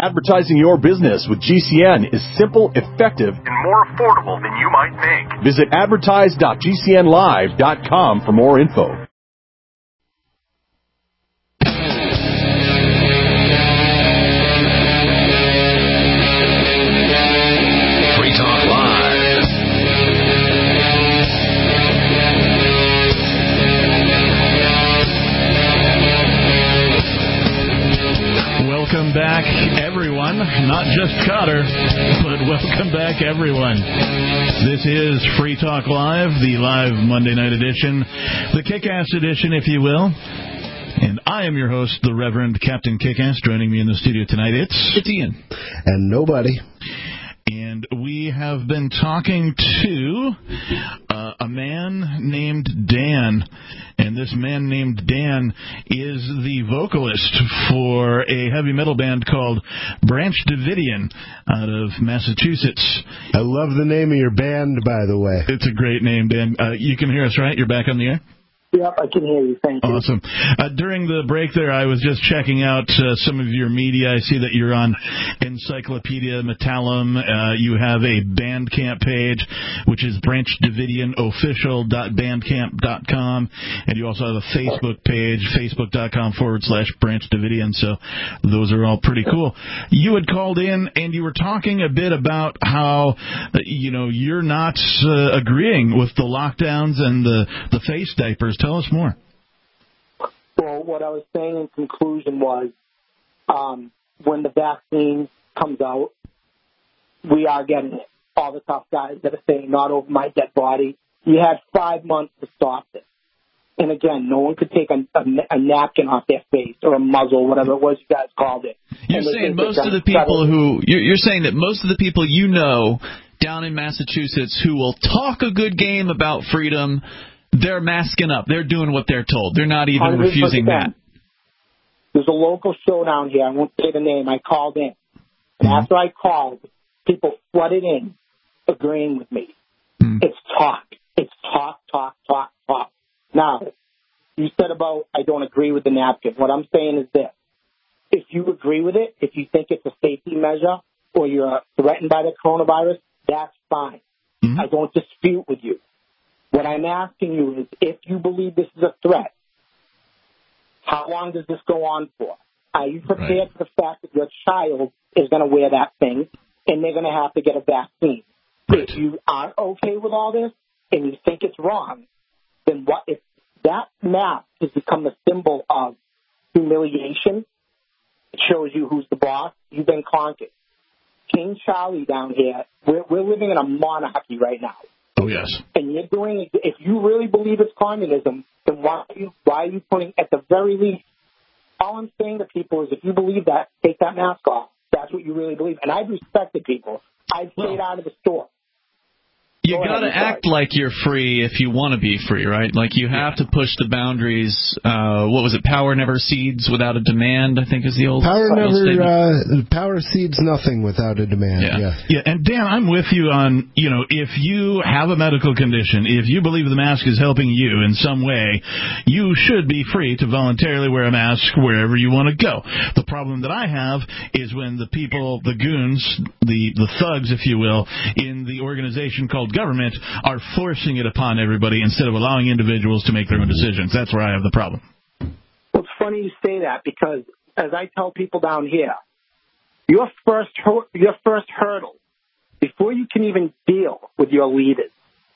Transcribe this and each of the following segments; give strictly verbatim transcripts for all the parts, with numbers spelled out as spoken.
Advertising your business with G C N is simple, effective, and more affordable than you might think. Visit advertise dot g c n live dot com for more info. Free Talk Live. Welcome back, everyone. Not just Cotter, but welcome back, everyone. This is Free Talk Live, the live Monday night edition, the Kick-Ass edition, if you will. And I am your host, the Reverend Captain Kick-Ass. Joining me in the studio tonight, it's... It's Ian. And nobody. And we have been talking to uh, a man named Dan. And this man named Dan is the vocalist for a heavy metal band called Branch Davidian out of Massachusetts. I love the name of your band, by the way. It's a great name, Dan. Uh, you can hear us, right? You're back on the air? Yep, I can hear you. Thank you. Awesome. Uh, during the break there, I was just checking out uh, some of your media. I see that you're on Encyclopedia Metallum. Uh, you have a Bandcamp page, which is branch davidian official dot bandcamp dot com. And you also have a Facebook page, facebook.com forward slash Branch Davidian. So those are all pretty cool. You had called in, and you were talking a bit about how, uh, you know, you're not uh, agreeing with the lockdowns and the, the face diapers. Tell us more. Well, what I was saying in conclusion was um, when the vaccine comes out, we are getting it. All the tough guys that are saying, not over my dead body. You had five months to stop this. And again, no one could take a, a, a napkin off their face or a muzzle, whatever it was you guys called it. You're saying most of the people who you're, you're saying that most of the people you know down in Massachusetts who will talk a good game about freedom, they're masking up. They're doing what they're told. They're not even one hundred percent refusing that. There's a local show down here. I won't say the name. I called in. And mm-hmm. after I called, people flooded in agreeing with me. Mm-hmm. It's talk. It's talk, talk, talk, talk. Now, you said about I don't agree with the napkin. What I'm saying is this. If you agree with it, if you think it's a safety measure or you're threatened by the coronavirus, that's fine. Mm-hmm. I don't dispute with you. What I'm asking you is, if you believe this is a threat, how long does this go on for? Are you prepared right. for the fact that your child is going to wear that thing and they're going to have to get a vaccine? Right. If you aren't okay with all this and you think it's wrong, then what if that mask has become the symbol of humiliation? It shows you who's the boss. You've been conquered. King Charlie down here, we're, we're living in a monarchy right now. Oh, yes. And you're doing, if you really believe it's communism, then why are you, why are you putting, at the very least, all I'm saying to people is if you believe that, take that mask off. That's what you really believe. And I've respected people. I've stayed well, out of the store. You got to act like you're free if you want to be free, right? Like you have yeah. to push the boundaries. Uh, what was it? Power never cedes without a demand, I think is the old Power never statement. Uh, power cedes nothing without a demand. Yeah. yeah. Yeah. And Dan, I'm with you on, you know, if you have a medical condition, if you believe the mask is helping you in some way, you should be free to voluntarily wear a mask wherever you want to go. The problem that I have is when the people, the goons, the, the thugs, if you will, in the organization called government are forcing it upon everybody instead of allowing individuals to make their own decisions. That's where I have the problem. Well, it's funny you say that because, as I tell people down here, your first your first hurdle before you can even deal with your leaders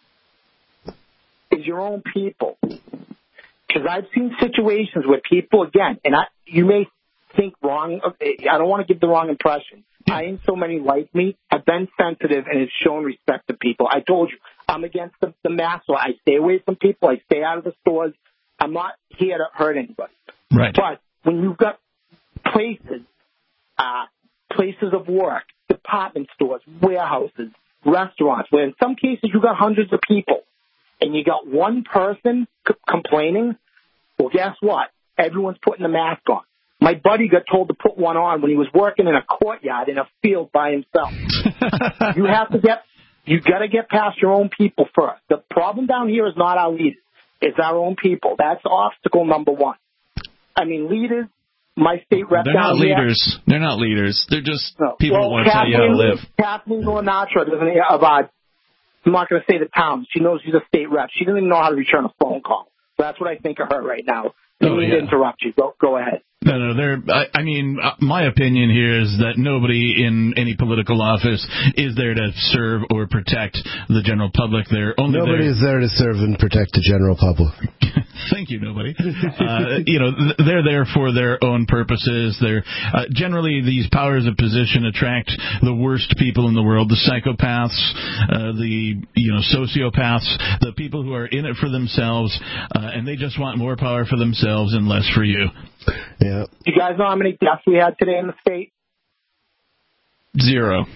is your own people. Because I've seen situations where people, again, and I, you may think wrong. I don't want to give the wrong impression. I and so many like me have been sensitive and have shown respect to people. I told you, I'm against the, the mask law. I stay away from people. I stay out of the stores. I'm not here to hurt anybody. Right. But when you've got places, uh, places of work, department stores, warehouses, restaurants, where in some cases you've got hundreds of people, and you got one person c- complaining, well, guess what? Everyone's putting the mask on. My buddy got told to put one on when he was working in a courtyard in a field by himself. You have to get, you got to get past your own people first. The problem down here is not our leaders. It's our own people. That's obstacle number one. I mean, leaders, my state rep They're down not here, leaders. They're not leaders. They're just no. people well, who want to tell you how to live. Kathleen Lenatra doesn't about. I'm not going to say the town. She knows she's a state rep. She doesn't even know how to return a phone call. That's what I think of her right now. I didn't Oh, mean yeah. to interrupt you. Go, go ahead. No, no, they're, I, I mean, uh, my opinion here is that nobody in any political office is there to serve or protect the general public. They're only Nobody there. is there to serve and protect the general public. Thank you, nobody. Uh, you know, th- they're there for their own purposes. They're uh, generally these powers of position attract the worst people in the world, the psychopaths, uh, the you know sociopaths, the people who are in it for themselves, uh, and they just want more power for themselves and less for you. Yeah. Do you guys know how many deaths we had today in the state? Zero.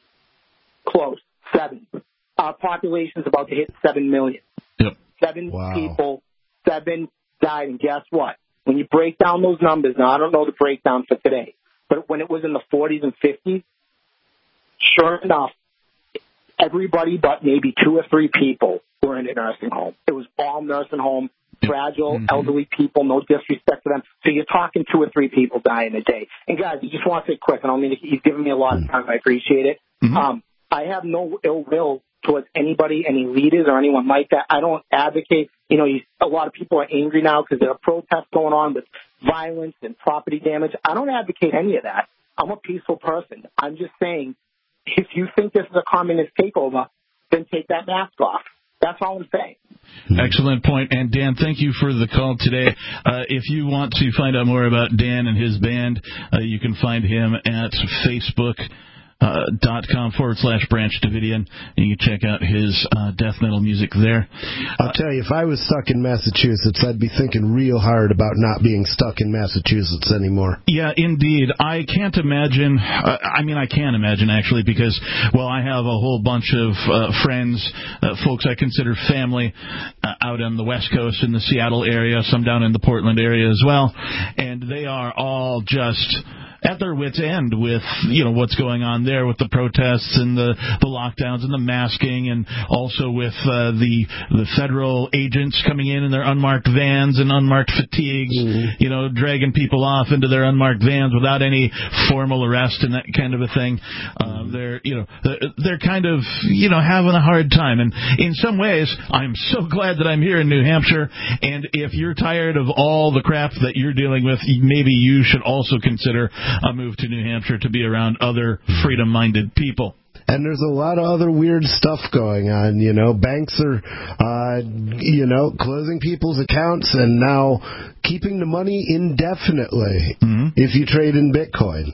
Close. Seven. Our population's about to hit seven million. Yep. Seven Wow. people, seven died, and guess what? When you break down those numbers, now I don't know the breakdown for today, but when it was in the forties and fifties, sure enough, everybody but maybe two or three people were in a nursing home. It was all nursing home, fragile, mm-hmm. elderly people, no disrespect to them. So you're talking two or three people dying a day. And guys, you just want to say quick, I don't mean to, he's giving me a lot of time, I appreciate it. Mm-hmm. Um, I have no ill will towards anybody, any leaders or anyone like that. I don't advocate, you know, you, a lot of people are angry now because there are protests going on with violence and property damage. I don't advocate any of that. I'm a peaceful person. I'm just saying, if you think this is a communist takeover, then take that mask off. That's all I'm saying. Excellent point. And Dan, thank you for the call today. Uh, if you want to find out more about Dan and his band, uh, you can find him at Facebook. Uh, dot com forward slash Branch Davidian. And you can check out his uh, death metal music there. I'll tell you, if I was stuck in Massachusetts, I'd be thinking real hard about not being stuck in Massachusetts anymore. Yeah, indeed. I can't imagine, uh, I mean, I can imagine, actually, because, well, I have a whole bunch of uh, friends, uh, folks I consider family, uh, out on the West Coast in the Seattle area, some down in the Portland area as well, and they are all just at their wits' end with, you know, what's going on there with the protests and the, the lockdowns and the masking, and also with uh, the the federal agents coming in in their unmarked vans and unmarked fatigues, mm-hmm. you know, dragging people off into their unmarked vans without any formal arrest and that kind of a thing. Uh, they're, you know, they're kind of, you know, having a hard time. And in some ways, I'm so glad that I'm here in New Hampshire. And if you're tired of all the crap that you're dealing with, maybe you should also consider a move to New Hampshire to be around other freedom-minded people. And there's a lot of other weird stuff going on, you know. Banks are, uh, you know, closing people's accounts and now keeping the money indefinitely mm-hmm. if you trade in Bitcoin.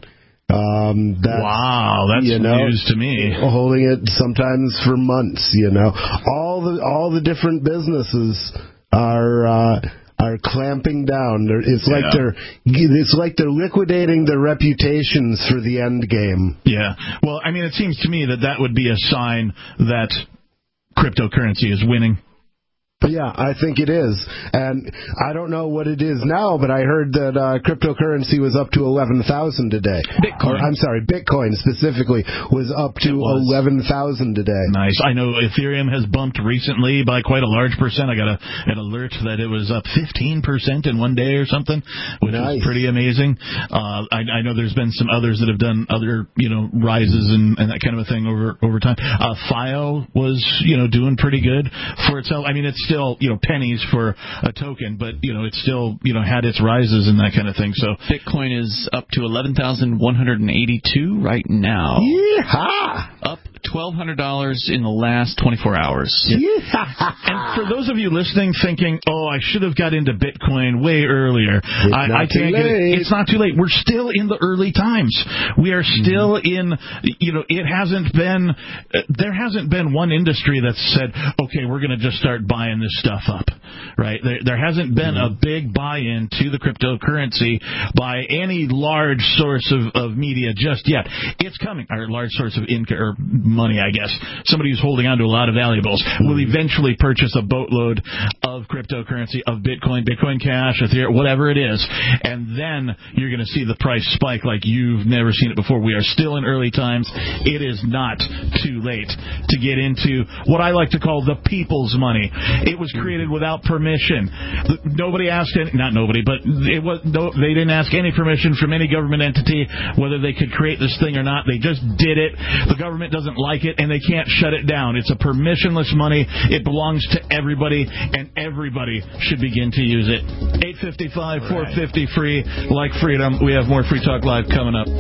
Um, that's, wow, that's you know, news to me. Holding it sometimes for months, you know. All the all the different businesses are... Uh, are clamping down. It's like yeah. they're it's like they're liquidating their reputations for the end game. Yeah. Well, I mean, it seems to me that that would be a sign that cryptocurrency is winning. Yeah, I think it is. And I don't know what it is now, but I heard that uh, cryptocurrency was up to eleven thousand today. Bitcoin. Or, I'm sorry, Bitcoin specifically was up to was. eleven thousand today. Nice. I know Ethereum has bumped recently by quite a large percent. I got a, an alert that it was up fifteen percent in one day or something, which nice. is pretty amazing. Uh, I, I know there's been some others that have done other, you know, rises and, and that kind of a thing over, over time. Uh, F I O was, you know, doing pretty good for itself. I mean, it's still Still, you know, pennies for a token, but, you know, it still, you know, had its rises and that kind of thing. So Bitcoin is up to eleven thousand one hundred eighty-two right now. Yeehaw! Up twelve hundred dollars in the last twenty-four hours. And for those of you listening thinking, oh, I should have got into Bitcoin way earlier, it's I, not I can't too get late. it. It's not too late. We're still in the early times. We are still mm-hmm. in, you know, it hasn't been, uh, there hasn't been one industry that's said, okay, we're going to just start buying this stuff up, right? There, there hasn't been mm-hmm. a big buy-in to the cryptocurrency by any large source of, of media just yet. It's coming, or large source of income, or money, I guess. Somebody who's holding on to a lot of valuables mm-hmm. will eventually purchase a boatload of cryptocurrency, of Bitcoin, Bitcoin Cash, Ethereum, whatever it is, and then you're going to see the price spike like you've never seen it before. We are still in early times. It is not too late to get into what I like to call the people's money. It was created without permission. Nobody asked any, not nobody, but it was no, they didn't ask any permission from any government entity whether they could create this thing or not. They just did it. The government doesn't like it, and they can't shut it down. It's a permissionless money. It belongs to everybody, and everybody should begin to use it. eight fifty-five, four fifty, free, like freedom. We have more Free Talk Live coming up.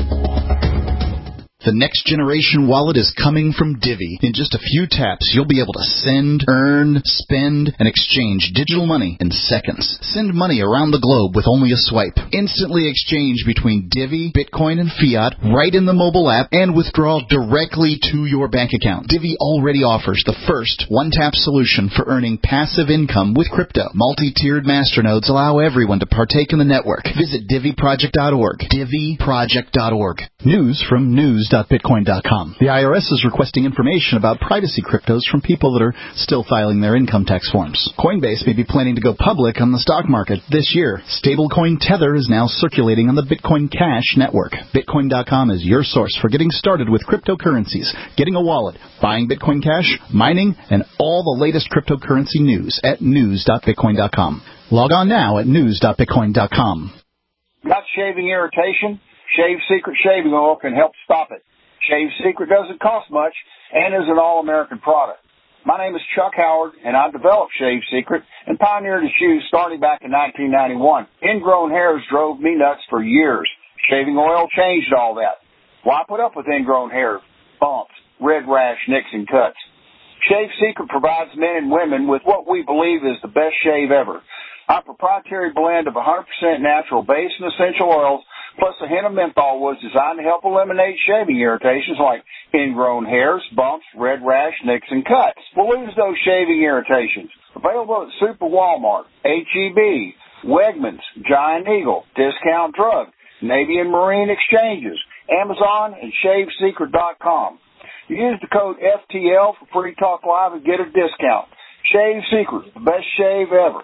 The next generation wallet is coming from Divvy. In just a few taps, you'll be able to send, earn, spend, and exchange digital money in seconds. Send money around the globe with only a swipe. Instantly exchange between Divvy, Bitcoin, and fiat right in the mobile app and withdraw directly to your bank account. Divvy already offers the first one-tap solution for earning passive income with crypto. Multi-tiered masternodes allow everyone to partake in the network. Visit Divvy Project dot org. Divvy Project dot org. News from news dot bitcoin dot com. The I R S is requesting information about privacy cryptos from people that are still filing their income tax forms. Coinbase may be planning to go public on the stock market this year. Stablecoin Tether is now circulating on the Bitcoin Cash network. Bitcoin dot com is your source for getting started with cryptocurrencies, getting a wallet, buying Bitcoin Cash, mining, and all the latest cryptocurrency news at news dot bitcoin dot com. Log on now at news dot bitcoin dot com. Got shaving irritation? Shave Secret shaving oil can help stop it. Shave Secret doesn't cost much and is an all-American product. My name is Chuck Howard, and I developed Shave Secret and pioneered its use starting back in nineteen ninety-one. Ingrown hairs drove me nuts for years. Shaving oil changed all that. Why put up with ingrown hair, bumps, red rash, nicks, and cuts? Shave Secret provides men and women with what we believe is the best shave ever. Our proprietary blend of one hundred percent natural base and essential oils plus a hint of menthol was designed to help eliminate shaving irritations like ingrown hairs, bumps, red rash, nicks, and cuts. We'll lose those shaving irritations. Available at Super Walmart, H E B, Wegmans, Giant Eagle, Discount Drug, Navy and Marine Exchanges, Amazon, and shave secret dot com. Use the code F T L for Free Talk Live and get a discount. Shave Secret, the best shave ever.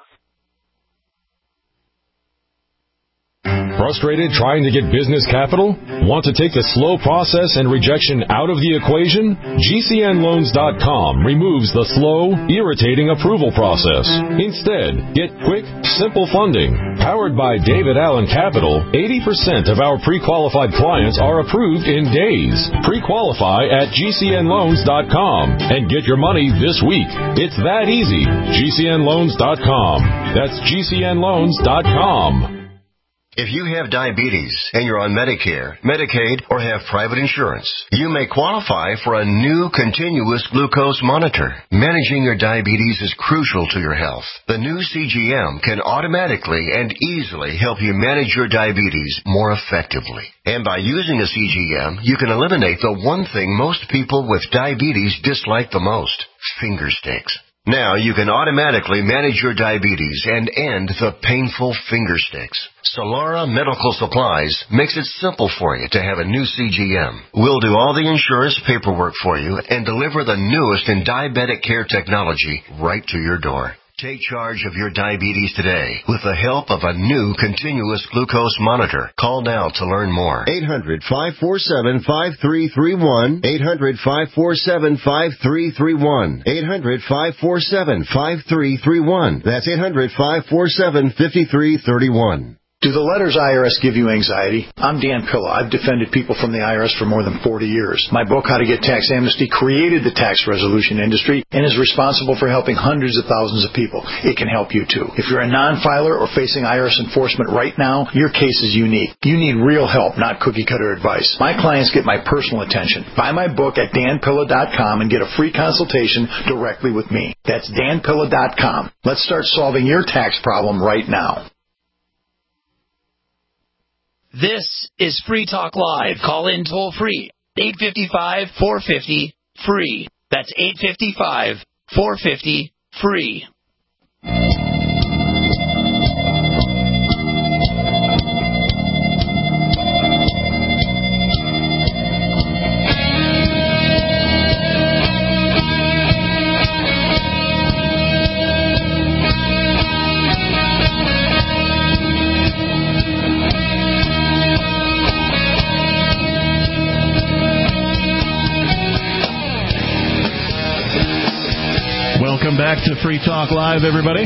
Frustrated trying to get business capital? Want to take the slow process and rejection out of the equation? G C N loans dot com removes the slow, irritating approval process. Instead, get quick, simple funding. Powered by David Allen Capital, eighty percent of our pre-qualified clients are approved in days. Pre-qualify at G C N loans dot com and get your money this week. It's that easy. G C N loans dot com. That's G C N loans dot com. If you have diabetes and you're on Medicare, Medicaid, or have private insurance, you may qualify for a new continuous glucose monitor. Managing your diabetes is crucial to your health. The new C G M can automatically and easily help you manage your diabetes more effectively. And by using a C G M, you can eliminate the one thing most people with diabetes dislike the most, finger sticks. Now you can automatically manage your diabetes and end the painful finger sticks. Solara Medical Supplies makes it simple for you to have a new C G M. We'll do all the insurance paperwork for you and deliver the newest in diabetic care technology right to your door. Take charge of your diabetes today with the help of a new continuous glucose monitor. Call now to learn more. eight hundred, five four seven, five three three one. eight hundred, five four seven, five three three one. eight hundred, five four seven, five three three one. That's eight hundred, five four seven, five three three one. Do the letters I R S give you anxiety? I'm Dan Pilla. I've defended people from the I R S for more than forty years. My book, How to Get Tax Amnesty, created the tax resolution industry and is responsible for helping hundreds of thousands of people. It can help you, too. If you're a non-filer or facing I R S enforcement right now, your case is unique. You need real help, not cookie-cutter advice. My clients get my personal attention. Buy my book at dan pilla dot com and get a free consultation directly with me. That's dan pilla dot com. Let's start solving your tax problem right now. This is Free Talk Live. Call in toll free. eight five five, four five zero, free. That's eight five five, four five zero, free. Welcome back to Free Talk Live, everybody.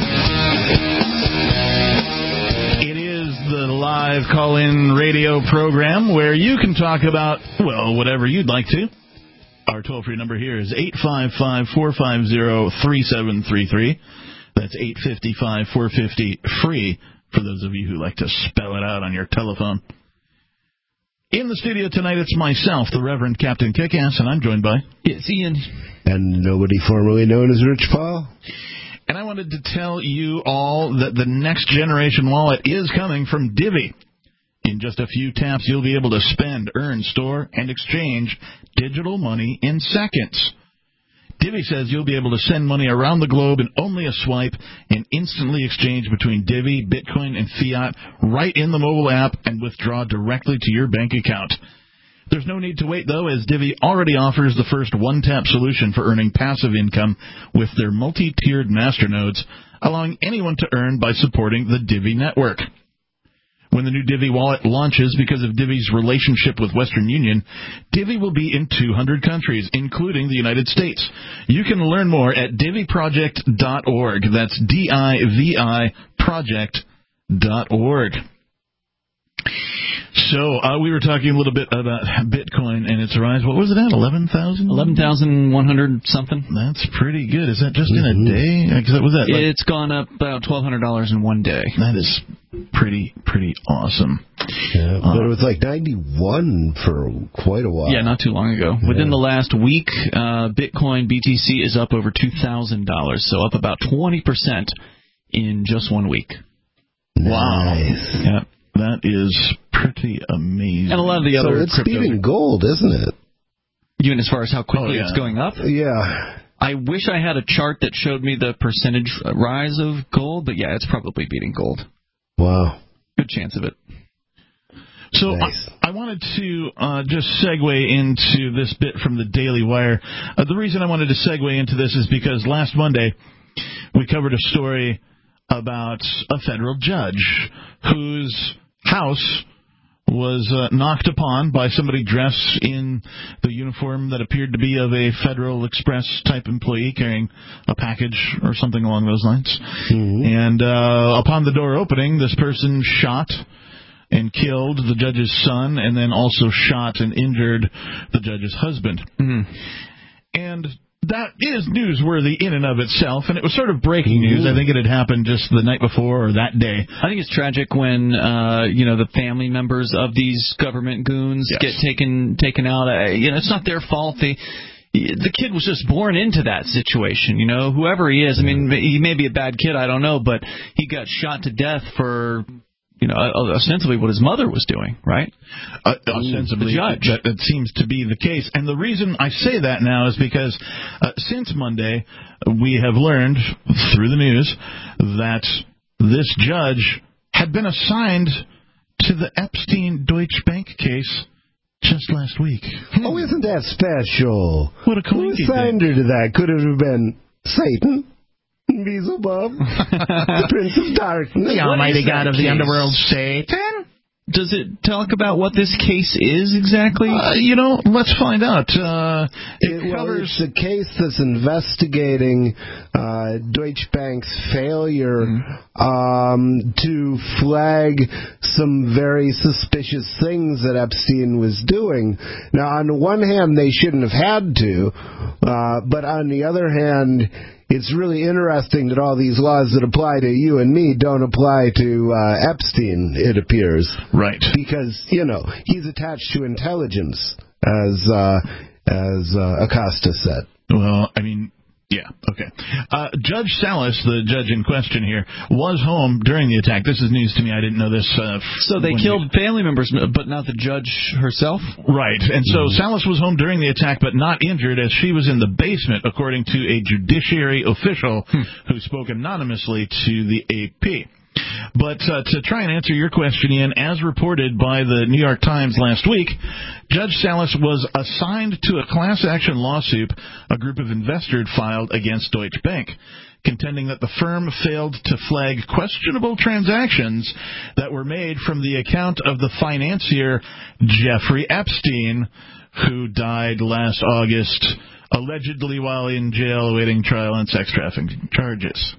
It is the live call-in radio program where you can talk about, well, whatever you'd like to. Our toll-free number here is eight five five, four five zero, three seven three three. That's eight five five, four five zero, free for those of you who like to spell it out on your telephone. In the studio tonight, it's myself, the Reverend Captain Kickass, and I'm joined by... It's Ian. And nobody formerly known as Rich Paul. And I wanted to tell you all that the next generation wallet is coming from Divvy. In just a few taps, you'll be able to spend, earn, store, and exchange digital money in seconds. Divvy says you'll be able to send money around the globe in only a swipe and instantly exchange between Divvy, Bitcoin, and fiat right in the mobile app and withdraw directly to your bank account. There's no need to wait, though, as Divvy already offers the first one-tap solution for earning passive income with their multi-tiered masternodes, allowing anyone to earn by supporting the Divvy network. When the new Divvy wallet launches, because of Divvy's relationship with Western Union, Divvy will be in two hundred countries, including the United States. You can learn more at divvy project dot org. That's D I V I project dot org. So uh, we were talking a little bit about Bitcoin and its rise. What was it at? eleven thousand? eleven thousand one hundred something. That's pretty good. Is that just mm-hmm. in a day? Because was that? Like, it's gone up about twelve hundred dollars in one day. That is pretty, pretty awesome. Yeah, but uh, it was like ninety-one for quite a while. Yeah, not too long ago. Yeah. Within the last week, uh, Bitcoin B T C is up over two thousand dollars, so up about twenty percent in just one week. Nice. Wow. Yeah. That is pretty amazing. And a lot of the other so it's crypto... beating gold, isn't it? Even as far as how quickly oh, yeah. it's going up? Yeah. I wish I had a chart that showed me the percentage rise of gold, but yeah, it's probably beating gold. Wow. Good chance of it. So nice. I, I wanted to uh, just segue into this bit from the Daily Wire. Uh, the reason I wanted to segue into this is because last Monday we covered a story about a federal judge whose house was uh, knocked upon by somebody dressed in the uniform that appeared to be of a Federal Express type employee carrying a package or something along those lines. Mm-hmm. And uh, upon the door opening, this person shot and killed the judge's son and then also shot and injured the judge's husband. Mm-hmm. And that is newsworthy in and of itself, and it was sort of breaking news. I think it had happened just the night before or that day. I think it's tragic when uh, you know the family members of these government goons yes. get taken taken out. Uh, you know, it's not their fault. They, the kid was just born into that situation. You know, whoever he is. I mean, he may be a bad kid. I don't know, but he got shot to death for. You know, ostensibly what his mother was doing, right? Uh, ostensibly, the judge. That, that seems to be the case. And the reason I say that now is because uh, since Monday, we have learned through the news that this judge had been assigned to the Epstein Deutsche Bank case just last week. Oh, isn't that special? What a coincidence. Who assigned her to that? Could it have been Satan? Beelzebub, the Prince of Darkness, the Almighty God of the underworld, Satan. Does it talk about what this case is exactly? Uh, you know, let's find out. Uh, it, it covers well, it's a case that's investigating uh, Deutsche Bank's failure mm-hmm. um, to flag some very suspicious things that Epstein was doing. Now, on the one hand, they shouldn't have had to, uh, but on the other hand, it's really interesting that all these laws that apply to you and me don't apply to uh, Epstein, it appears. Right. Because, you know, he's attached to intelligence, as uh, as uh, Acosta said. Well, I mean, yeah, okay. Uh, Judge Salas, the judge in question here, was home during the attack. This is news to me. I didn't know this. Uh, so they killed we... family members, but not the judge herself? Right. And so mm-hmm. Salas was home during the attack, but not injured, as she was in the basement, according to a judiciary official hmm. who spoke anonymously to the A P. But uh, to try and answer your question, Ian, as reported by the New York Times last week, Judge Salas was assigned to a class action lawsuit a group of investors filed against Deutsche Bank, contending that the firm failed to flag questionable transactions that were made from the account of the financier Jeffrey Epstein, who died last August allegedly while in jail awaiting trial on sex trafficking charges.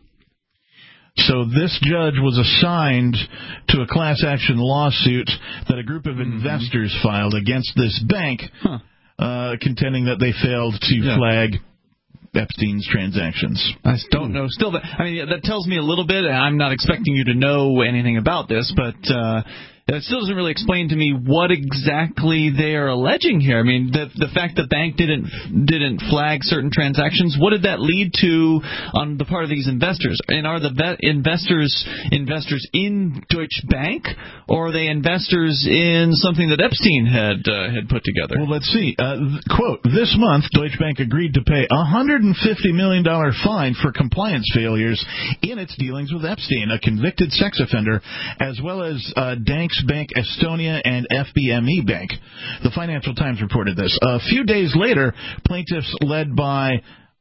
So this judge was assigned to a class action lawsuit that a group of mm-hmm. investors filed against this bank, huh. uh, contending that they failed to yeah. flag Epstein's transactions. I don't know. Still, that, I mean, that tells me a little bit. I'm not expecting you to know anything about this, but uh, it still doesn't really explain to me what exactly they are alleging here. I mean, the the fact the bank didn't didn't flag certain transactions, what did that lead to on the part of these investors? And are the be- investors investors in Deutsche Bank, or are they investors in something that Epstein had uh, had put together? Well, let's see. Uh, th- quote, this month, Deutsche Bank agreed to pay a one hundred fifty million dollars fine for compliance failures in its dealings with Epstein, a convicted sex offender, as well as uh, Danske Bank Estonia and F B M E Bank. The Financial Times reported this. A few days later, plaintiffs led by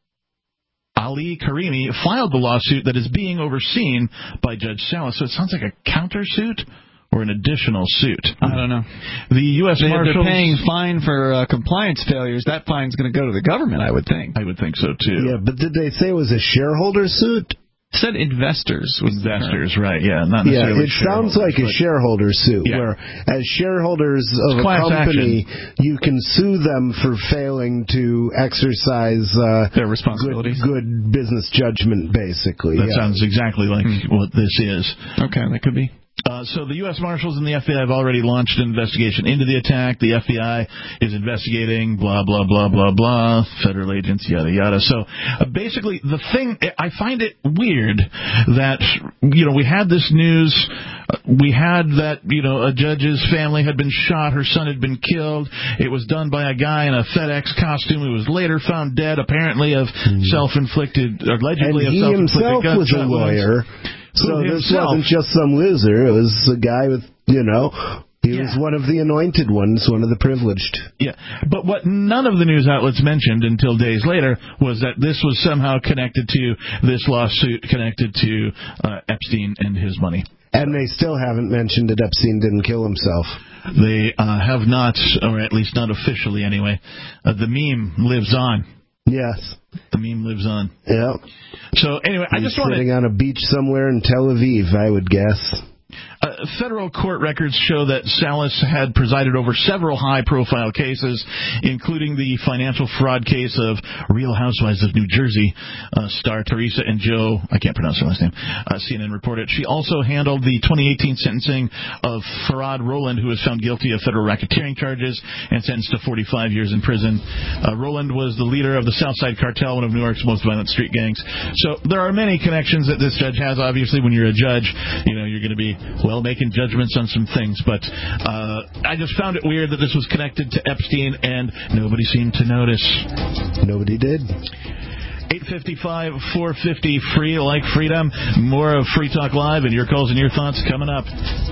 Ali Karimi filed the lawsuit that is being overseen by Judge Salas. So it sounds like a countersuit or an additional suit. I don't know. The U S they, Marshals... They're paying fine for uh, compliance failures. That fine's going to go to the government, I would think. I would think so, too. Yeah, but did they say it was a shareholder suit? Said investors. Investors, right, yeah. Not necessarily yeah, it sounds like a shareholder suit, yeah. where as shareholders of it's a company, action. you can sue them for failing to exercise uh, their responsibilities. Good, good business judgment, basically. That yeah. sounds exactly like mm. what this is. Okay, that could be. Uh, so the U S Marshals and the F B I have already launched an investigation into the attack. The F B I is investigating, blah, blah, blah, blah, blah, federal agents, yada, yada. So uh, basically the thing, I find it weird that, you know, we had this news, uh, we had that, you know, a judge's family had been shot, her son had been killed. It was done by a guy in a FedEx costume who was later found dead, apparently of mm. self-inflicted, allegedly and of self-inflicted gunshot wounds. he himself was a lawyer. So Who this himself. wasn't just some loser. It was a guy with, you know, he yeah. was one of the anointed ones, one of the privileged. Yeah, but what none of the news outlets mentioned until days later was that this was somehow connected to this lawsuit, connected to uh, Epstein and his money. And they still haven't mentioned that Epstein didn't kill himself. They uh, have not, or at least not officially anyway. Uh, the meme lives on. Yes. The meme lives on. Yeah. So anyway, He's I just want to... sitting on a beach somewhere in Tel Aviv, I would guess. Uh, federal court records show that Salas had presided over several high-profile cases, including the financial fraud case of Real Housewives of New Jersey uh, star Teresa and Joe, I can't pronounce her last name, uh, C N N reported. She also handled the twenty eighteen sentencing of Farad Roland, who was found guilty of federal racketeering charges and sentenced to forty-five years in prison. Uh, Roland was the leader of the Southside Cartel, one of New York's most violent street gangs. So there are many connections that this judge has. Obviously, when you're a judge, you know, you're going to be, well, making judgments on some things, but uh, I just found it weird that this was connected to Epstein and nobody seemed to notice. Nobody did. eight fifty-five, four fifty, free like freedom. More of Free Talk Live and your calls and your thoughts coming up.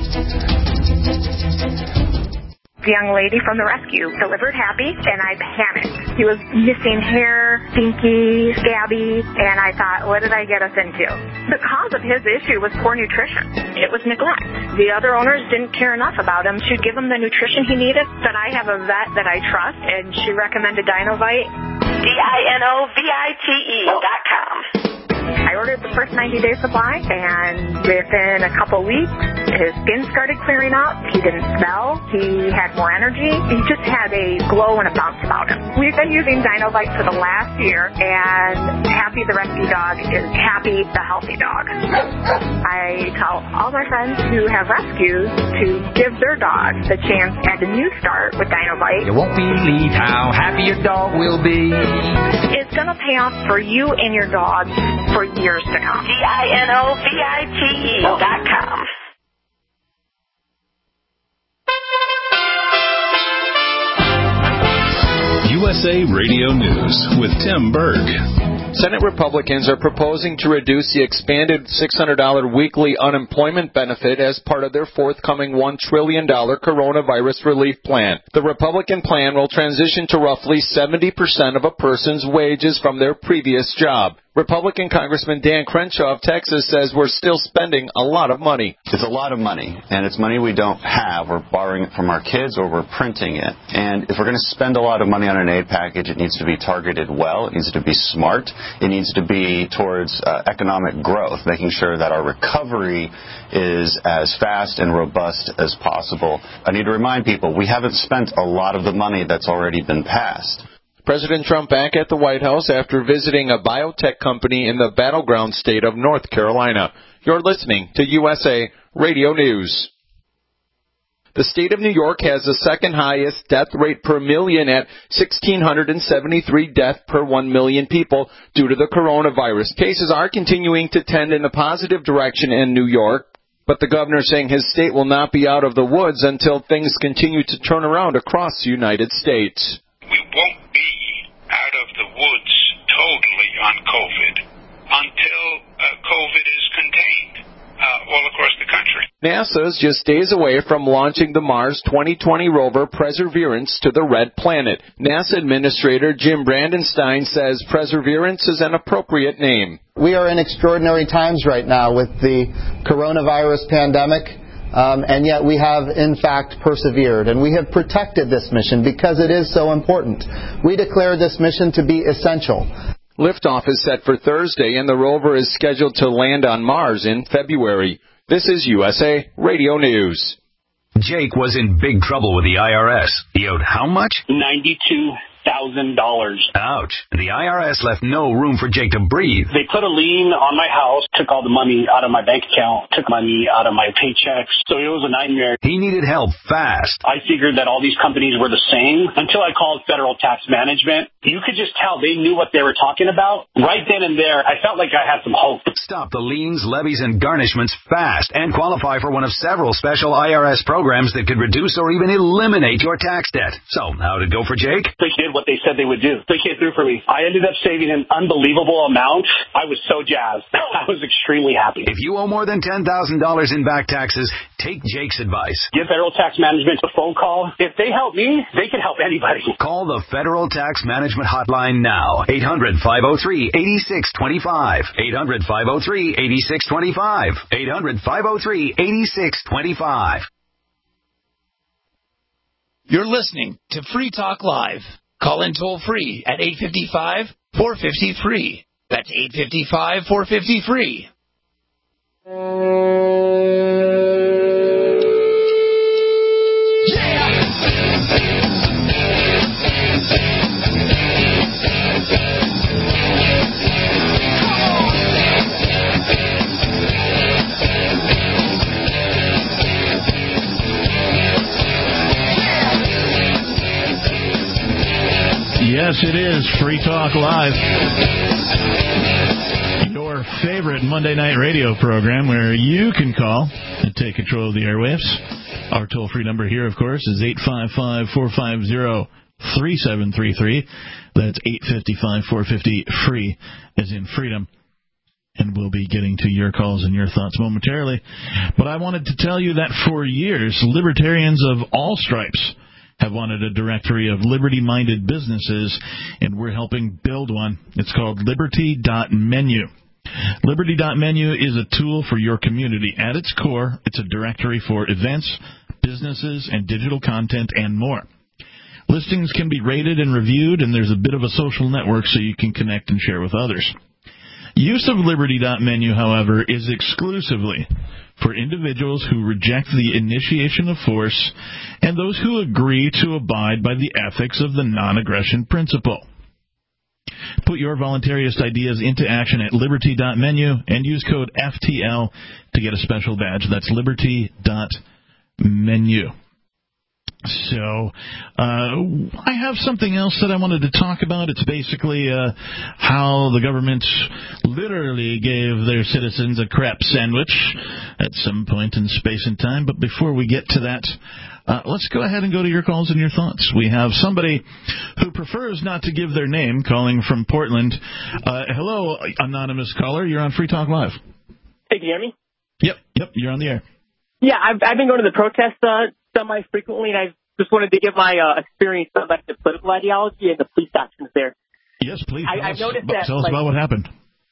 The young lady from the rescue delivered Happy, and I panicked. He was missing hair, stinky, scabby, and I thought, what did I get us into? The cause of his issue was poor nutrition. It was neglect. The other owners didn't care enough about him to give him the nutrition he needed. But I have a vet that I trust, and she recommended Dinovite. D I N O V I T E dot com. I ordered the first ninety-day supply, and within a couple weeks, his skin started clearing up. He didn't smell. He had more energy. He just had a glow and a bounce about him. We've been using Dinovite for the last year, and Happy the rescue dog is Happy the healthy dog. I tell all my friends who have rescues to give their dogs the chance at a new start with Dinovite. You won't believe how happy your dog will be. It's going to pay off for you and your dog for years to come. D I N O V I T E dot com. U S A Radio News with Tim Berg. Senate Republicans are proposing to reduce the expanded six hundred dollars weekly unemployment benefit as part of their forthcoming one trillion dollars coronavirus relief plan. The Republican plan will transition to roughly seventy percent of a person's wages from their previous job. Republican Congressman Dan Crenshaw of Texas says we're still spending a lot of money. It's a lot of money, and it's money we don't have. We're borrowing it from our kids or we're printing it. And if we're going to spend a lot of money on an aid package, it needs to be targeted well. It needs to be smart. It needs to be towards uh, economic growth, making sure that our recovery is as fast and robust as possible. I need to remind people, we haven't spent a lot of the money that's already been passed. President Trump back at the White House after visiting a biotech company in the battleground state of North Carolina. You're listening to U S A Radio News. The state of New York has the second highest death rate per million at one thousand six hundred seventy-three deaths per one million people due to the coronavirus. Cases are continuing to tend in a positive direction in New York, but the governor saying his state will not be out of the woods until things continue to turn around across the United States. We won't be out of the woods totally on COVID until uh, COVID is contained uh, all across the country. NASA is just days away from launching the Mars twenty twenty rover Perseverance to the Red Planet. NASA Administrator Jim Brandenstein says Perseverance is an appropriate name. We are in extraordinary times right now with the coronavirus pandemic. Um, and yet we have, in fact, persevered. And we have protected this mission because it is so important. We declare this mission to be essential. Liftoff is set for Thursday, and the rover is scheduled to land on Mars in February. This is U S A Radio News. Jake was in big trouble with the I R S. He owed how much? ninety-two thousand dollars. Ouch. The I R S left no room for Jake to breathe. They put a lien on my house, took all the money out of my bank account, took money out of my paychecks. So it was a nightmare. He needed help fast. I figured that all these companies were the same until I called Federal Tax Management. You could just tell they knew what they were talking about. Right then and there, I felt like I had some hope. Stop the liens, levies, and garnishments fast and qualify for one of several special I R S programs that could reduce or even eliminate your tax debt. So, how'd it go for Jake? They did what they said they would do. They came through for me. I ended up saving an unbelievable amount. I was so jazzed. I was extremely happy. If you owe more than ten thousand dollars in back taxes, take Jake's advice. Give Federal Tax Management a phone call. If they help me, they can help anybody. Call the Federal Tax Management Hotline now. eight hundred, five oh three, eight six two five. eight hundred, five oh three, eight six two five. eight hundred, five oh three, eight six two five. You're listening to Free Talk Live. Call in toll free at eight five five, four five zero, free. That's eight five five, four five zero, free. Yes, it is Free Talk Live, your favorite Monday night radio program where you can call and take control of the airwaves. Our toll-free number here, of course, is eight five five, four five zero, three seven three three. That's eight five five, four five zero, free, as in freedom. And we'll be getting to your calls and your thoughts momentarily. But I wanted to tell you that for years, libertarians of all stripes have wanted a directory of liberty-minded businesses, and we're helping build one. It's called liberty dot menu. liberty dot menu is a tool for your community. At its core, it's a directory for events, businesses, and digital content, and more. Listings can be rated and reviewed, and there's a bit of a social network so you can connect and share with others. Use of liberty dot menu, however, is exclusively for individuals who reject the initiation of force and those who agree to abide by the ethics of the non-aggression principle. Put your voluntarist ideas into action at liberty dot menu and use code F T L to get a special badge. That's liberty dot menu. So, uh, I have something else that I wanted to talk about. It's basically uh, how the government literally gave their citizens a crap sandwich at some point in space and time. But before we get to that, uh, let's go ahead and go to your calls and your thoughts. We have somebody who prefers not to give their name calling from Portland. Uh, hello, anonymous caller. You're on Free Talk Live. Hey, can you hear me? Yep, yep, you're on the air. Yeah, I've, I've been going to the protest uh, semi-frequently, and I just wanted to give my uh, experience about the political ideology and the police actions there. Yes, please. I, I've us, noticed that. Tell us like, about what happened.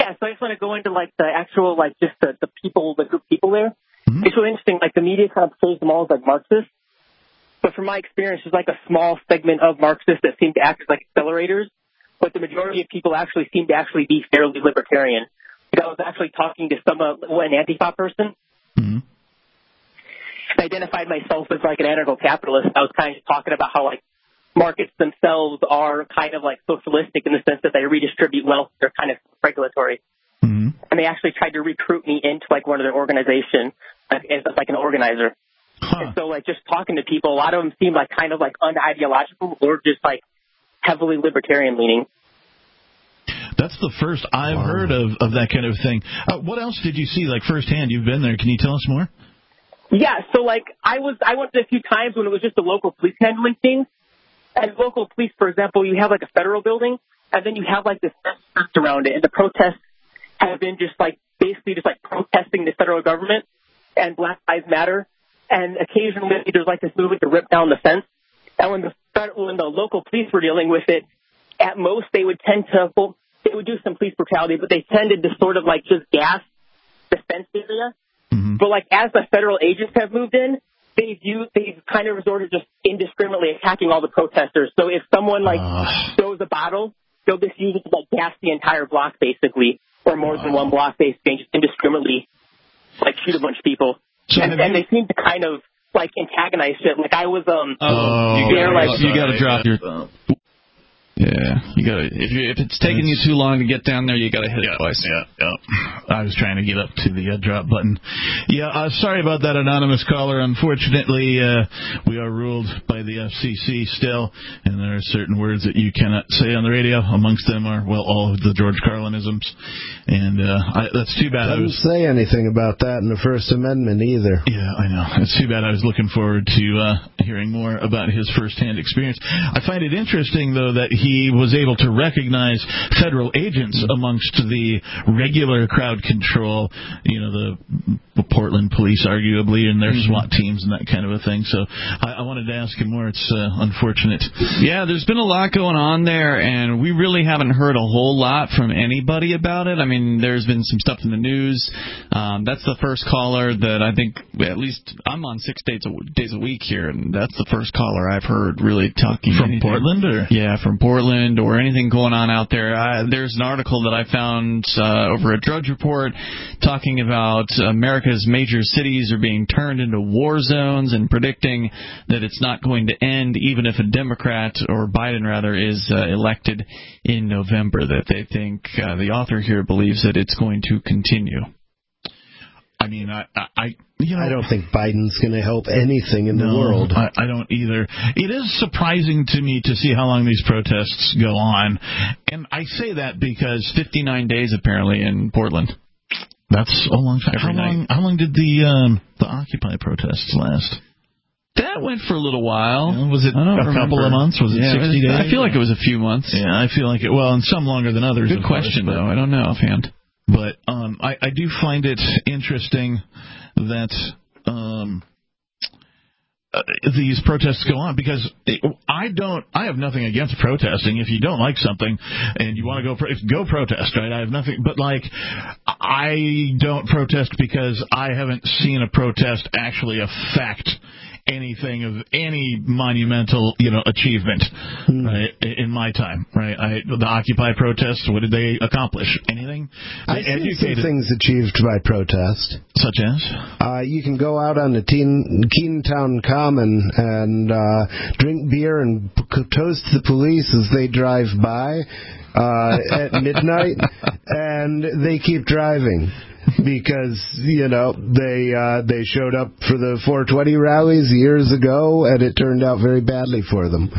Yeah, so I just want to go into, like, the actual, like, just the, the people, the group of people there. Mm-hmm. It's really interesting. Like, the media kind of shows them all as, like, Marxists. But from my experience, there's, like, a small segment of Marxists that seem to act as, like, accelerators. But the majority of people actually seem to actually be fairly libertarian. Like, I was actually talking to some, uh, an Antifa person. Mm-hmm. I identified myself as, like, an anarcho-capitalist. I was kind of talking about how, like, markets themselves are kind of like socialistic in the sense that they redistribute wealth. They're kind of regulatory. Mm-hmm. And they actually tried to recruit me into like one of their organizations like, as like an organizer. Huh. And so like just talking to people, a lot of them seem like kind of like unideological or just like heavily libertarian leaning. That's the first I've wow. heard of, of that kind of thing. Uh, what else did you see like firsthand? You've been there. Can you tell us more? Yeah. So like I was, I went a few times when it was just the local police handling things. And local police, for example, you have like a federal building, and then you have like this fence around it, and the protests have been just like basically just like protesting the federal government and Black Lives Matter, and occasionally there's like this movement to rip down the fence. And when the when the local police were dealing with it, at most they would tend to well, they would do some police brutality, but they tended to sort of like just gas the fence area. Mm-hmm. But like as the federal agents have moved in, they've used, they've kind of resorted to just indiscriminately attacking all the protesters. So if someone like uh, throws a bottle, they'll just use it to like gas the entire block basically, or more uh, than one block basically, and just indiscriminately like shoot a bunch of people. So and, and they seem to kind of like antagonize shit. Like I was um oh, you there like you got to drop your. Yeah, you gotta. If you if it's taking you too long to get down there, you gotta hit yeah, it twice. Yeah, yeah. I was trying to get up to the uh, drop button. Yeah, uh, sorry about that, anonymous caller. Unfortunately, uh, we are ruled by the F C C still, and there are certain words that you cannot say on the radio. Amongst them are well, all of the George Carlinisms, and uh, I, that's too bad. Doesn't I was, say anything about that in the First Amendment either. Yeah, I know. It's too bad. I was looking forward to uh, hearing more about his firsthand experience. I find it interesting though that he. He was able to recognize federal agents amongst the regular crowd control, you know, the, the Portland police, arguably, and their mm-hmm. SWAT teams and that kind of a thing. So I, I wanted to ask him more. It's uh, unfortunate. Yeah, there's been a lot going on there, and we really haven't heard a whole lot from anybody about it. I mean, there's been some stuff in the news. Um, that's the first caller that I think, at least I'm on six days a, days a week here, and that's the first caller I've heard really talking. From anything. Portland? Or? Yeah, from Portland. Portland or anything going on out there. I, there's an article that I found uh, over at Drudge Report talking about America's major cities are being turned into war zones and predicting that it's not going to end even if a Democrat, or Biden rather, is uh, elected in November, that they think, uh, the author here believes that it's going to continue. I mean, I, I, you know, I don't think Biden's going to help anything in no, the world. I, I don't either. It is surprising to me to see how long these protests go on, and I say that because fifty-nine days apparently in Portland. That's a long time. How long, how long did the um, the Occupy protests last? That went for a little while. Yeah, was it a remember. couple of months? Was it yeah, sixty it was, days? I feel like it was a few months. Yeah, I feel like it. Well, and some longer than others. Good question, course, though. I don't know offhand. But um, I, I do find it interesting that um, uh, these protests go on, because I don't. I have nothing against protesting. If you don't like something and you want to go, pro- go protest, right? I have nothing. But like, I don't protest because I haven't seen a protest actually affect anything of any monumental, you know, achievement, hmm. right, in my time, right? I, the Occupy protests, what did they accomplish? Anything? I've seen some things achieved by protest. Such as? Uh, you can go out on the teen, Keentown Common and uh, drink beer and p- toast the police as they drive by uh, at midnight, and they keep driving. Because, you know, they uh, they showed up for the four twenty rallies years ago, and it turned out very badly for them.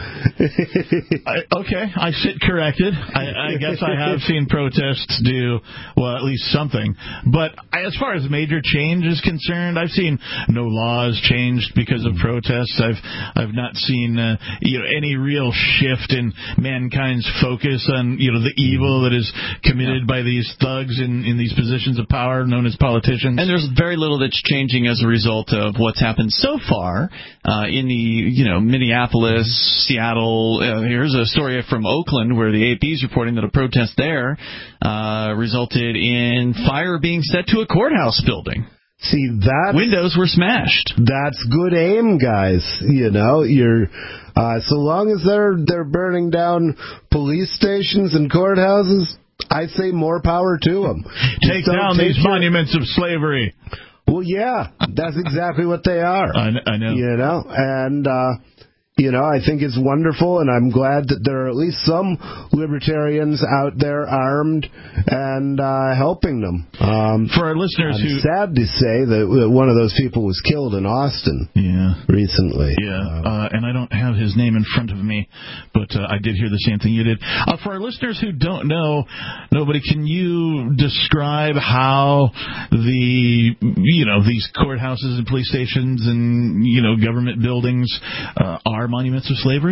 I, okay, I sit corrected. I, I guess I have seen protests do, well, at least something. But I, as far as major change is concerned, I've seen no laws changed because of protests. I've I've not seen uh, you know, any real shift in mankind's focus on, you know, the evil that is committed by these thugs in, in these positions of power. are, known as politicians. And there's very little that's changing as a result of what's happened so far uh, in the, you know, Minneapolis, Seattle. Uh, here's a story from Oakland where the A P is reporting that a protest there uh, resulted in fire being set to a courthouse building. See, that windows were smashed. That's good aim, guys. You know, you're uh, so long as they're they're burning down police stations and courthouses, I say more power to them. Take down take these your... monuments of slavery. Well, yeah, that's exactly what they are. I, I know. You know, and uh, you know, I think it's wonderful, and I'm glad that there are at least some libertarians out there armed and uh, helping them. Um, For our listeners I'm who... sad to say that one of those people was killed in Austin yeah. recently. Yeah, um, uh, and I don't have his name in front of me, but uh, I did hear the same thing you did. Uh, for our listeners who don't know, nobody, can you describe how the, you know, these courthouses and police stations and, you know, government buildings uh, are monuments of slavery?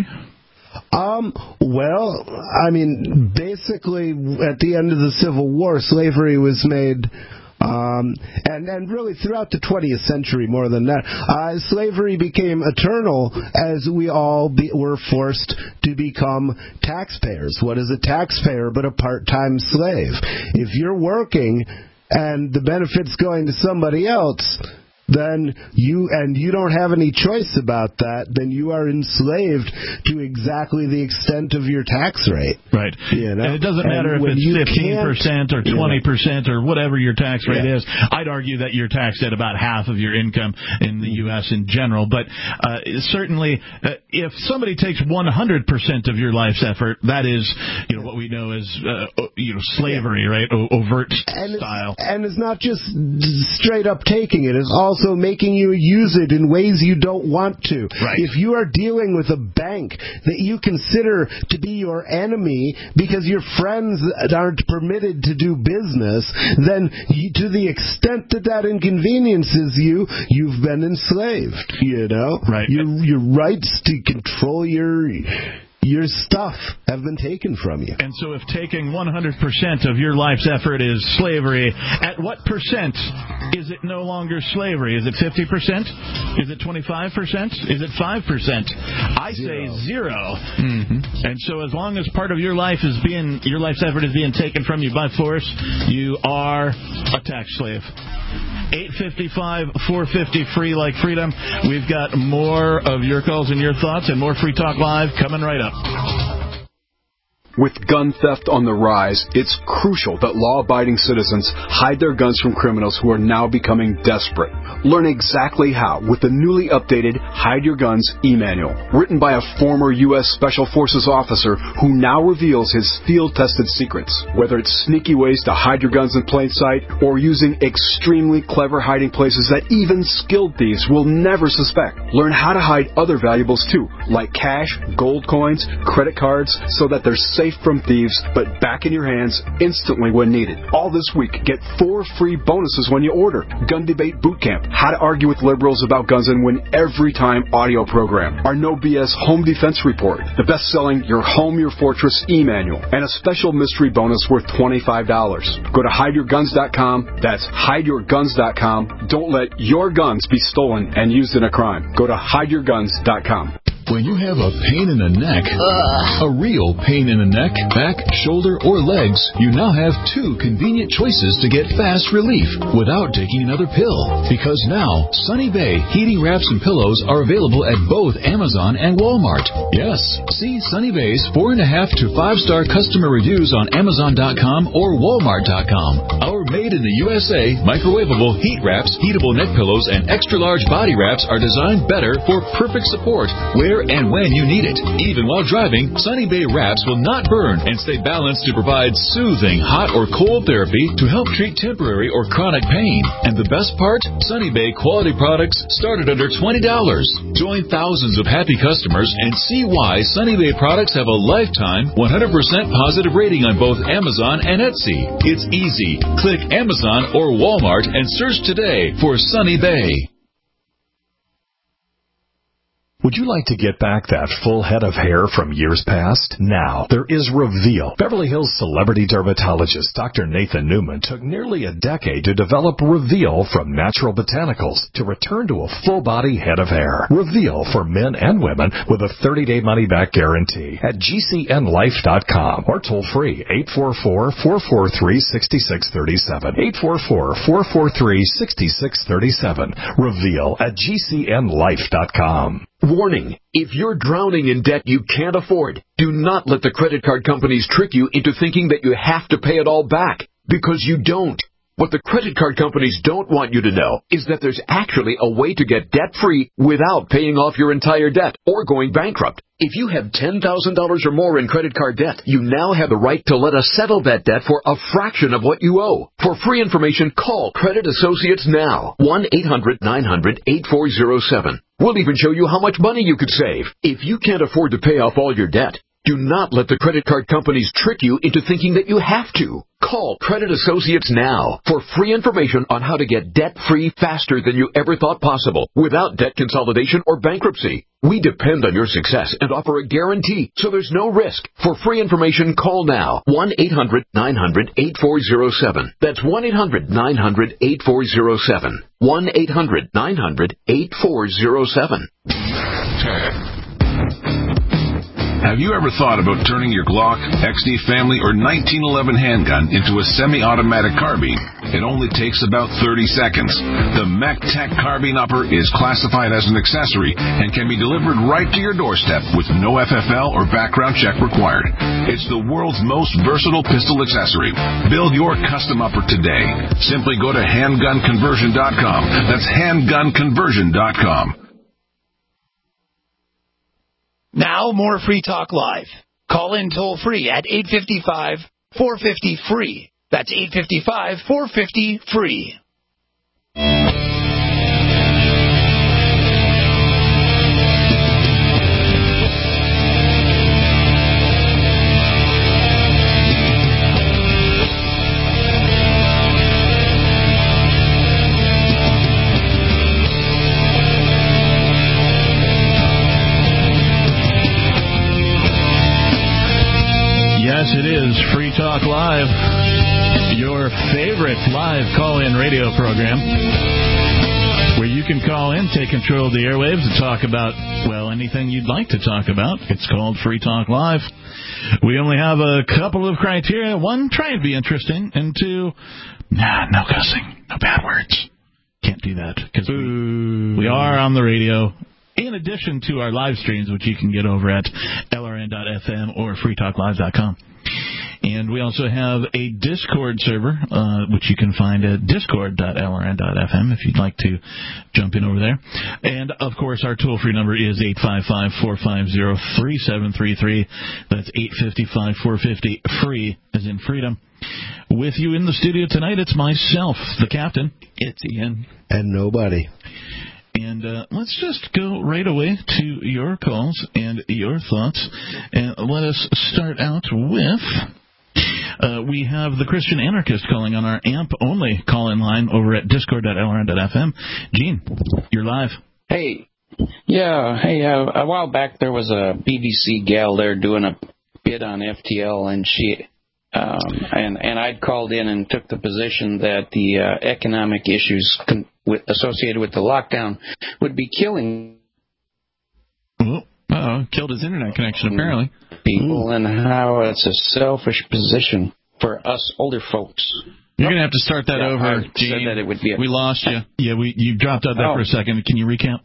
Um, well, I mean, basically, at the end of the Civil War, slavery was made, um, and, and really throughout the twentieth century, more than that, uh, slavery became eternal as we all be, were forced to become taxpayers. What is a taxpayer but a part-time slave? If you're working and the benefit's going to somebody else, then you, and you don't have any choice about that, then you are enslaved to exactly the extent of your tax rate. Right. You know? And it doesn't matter if it's fifteen percent or twenty percent or whatever your tax rate yeah. is. I'd argue that you're taxed at about half of your income in the U S in general. But uh, certainly, uh, if somebody takes one hundred percent of your life's effort, that is, you know, what we know as, uh, you know, slavery, right? O- overt and style. It's, and it's not just straight up taking it. It's also Also making you use it in ways you don't want to. Right. If you are dealing with a bank that you consider to be your enemy because your friends aren't permitted to do business, then you, to the extent that that inconveniences you, you've been enslaved. You know, right? Your your rights to control your your stuff have been taken from you. And so if taking one hundred percent of your life's effort is slavery, at what percent is it no longer slavery? Is it fifty percent? Is it twenty-five percent? Is it five percent? I zero. say zero. Mm-hmm. And so as long as part of your life is being, your life's effort is being taken from you by force, you are a tax slave. eight five five, four five zero, free like freedom. We've got more of your calls and your thoughts and more Free Talk Live coming right up. With gun theft on the rise, it's crucial that law-abiding citizens hide their guns from criminals who are now becoming desperate. Learn exactly how with the newly updated Hide Your Guns e-manual, written by a former U S Special Forces officer who now reveals his field-tested secrets. Whether it's sneaky ways to hide your guns in plain sight or using extremely clever hiding places that even skilled thieves will never suspect. Learn how to hide other valuables too, like cash, gold coins, credit cards, so that they're safe from thieves, but back in your hands instantly when needed. All this week, get four free bonuses when you order. Gun Debate Bootcamp, How to Argue with Liberals About Guns and Win Every Time audio program. Our No B S Home Defense Report, the best-selling Your Home, Your Fortress e-manual, and a special mystery bonus worth twenty-five dollars. Go to hide your guns dot com. That's hide your guns dot com. Don't let your guns be stolen and used in a crime. Go to hide your guns dot com. When you have a pain in the neck, Ugh. a real pain in the neck, back, shoulder, or legs, you now have two convenient choices to get fast relief without taking another pill. Because now, Sunny Bay heating wraps and pillows are available at both Amazon and Walmart. Yes, see Sunny Bay's four and a half to five star customer reviews on Amazon dot com or Walmart dot com. Our made in the U S A microwavable heat wraps, heatable neck pillows, and extra large body wraps are designed better for perfect support where and when you need it. Even while driving, Sunny Bay wraps will not burn and stay balanced to provide soothing hot or cold therapy to help treat temporary or chronic pain. And the best part? Sunny Bay quality products start at under twenty dollars. Join thousands of happy customers and see why Sunny Bay products have a lifetime one hundred percent positive rating on both Amazon and Etsy. It's easy. Click Amazon or Walmart and search today for Sunny Bay. Would you like to get back that full head of hair from years past? Now, there is Reveal. Beverly Hills celebrity dermatologist Doctor Nathan Newman took nearly a decade to develop Reveal from natural botanicals to return to a full-body head of hair. Reveal for men and women with a thirty-day money-back guarantee at G C N life dot com or toll-free eight four four, four four three, six six three seven. eight four four, four four three, six six three seven. Reveal at G C N life dot com. Warning, if you're drowning in debt you can't afford, do not let the credit card companies trick you into thinking that you have to pay it all back, because you don't. What the credit card companies don't want you to know is that there's actually a way to get debt-free without paying off your entire debt or going bankrupt. If you have ten thousand dollars or more in credit card debt, you now have the right to let us settle that debt for a fraction of what you owe. For free information, call Credit Associates now. one eight hundred nine hundred eight four zero seven. We'll even show you how much money you could save. If you can't afford to pay off all your debt, do not let the credit card companies trick you into thinking that you have to. Call Credit Associates now for free information on how to get debt-free faster than you ever thought possible without debt consolidation or bankruptcy. We depend on your success and offer a guarantee, so there's no risk. For free information, call now. one eight hundred nine hundred eight four zero seven. That's one eight hundred nine hundred eight four zero seven. one eight hundred nine hundred eight four zero seven. Have you ever thought about turning your Glock, X D Family, or nineteen eleven handgun into a semi-automatic carbine? It only takes about thirty seconds. The MacTac Carbine Upper is classified as an accessory and can be delivered right to your doorstep with no F F L or background check required. It's the world's most versatile pistol accessory. Build your custom upper today. Simply go to handgun conversion dot com. That's handgun conversion dot com. Now, more Free Talk Live. Call in toll-free at eight five five, four five zero, F R E E. That's eight five five, four five zero, F R E E. Yes, it is Free Talk Live, your favorite live call-in radio program, where you can call in, take control of the airwaves, and talk about, well, anything you'd like to talk about. It's called Free Talk Live. We only have a couple of criteria. One, try and be interesting, and two, nah, no cussing, no bad words. Can't do that, because we, we are on the radio. In addition to our live streams, which you can get over at L R N dot F M or free talk live dot com. And we also have a Discord server, uh, which you can find at discord dot L R N dot F M if you'd like to jump in over there. And, of course, our toll-free number is eight five five, four five zero, three seven three three. That's eight five five, four five zero, free, as in freedom. With you in the studio tonight, it's myself, the captain. It's Ian. And nobody. And uh, let's just go right away to your calls and your thoughts. And let us start out with, uh, we have the Christian Anarchist calling on our A M P-only call-in line over at discord dot L R N dot F M. Gene, you're live. Hey. Yeah, hey, uh, a while back there was a B B C gal there doing a bid on F T L, and she... Um, and, and I'd called in and took the position that the uh, economic issues con- with, associated with the lockdown would be killing oh, uh-oh, killed his internet connection, apparently. People, and how it's a selfish position for us older folks. You're going to have to start that yeah, over, I Gene. said that it would be a- we lost you. Yeah, we you dropped out there oh. for a second. Can you recap?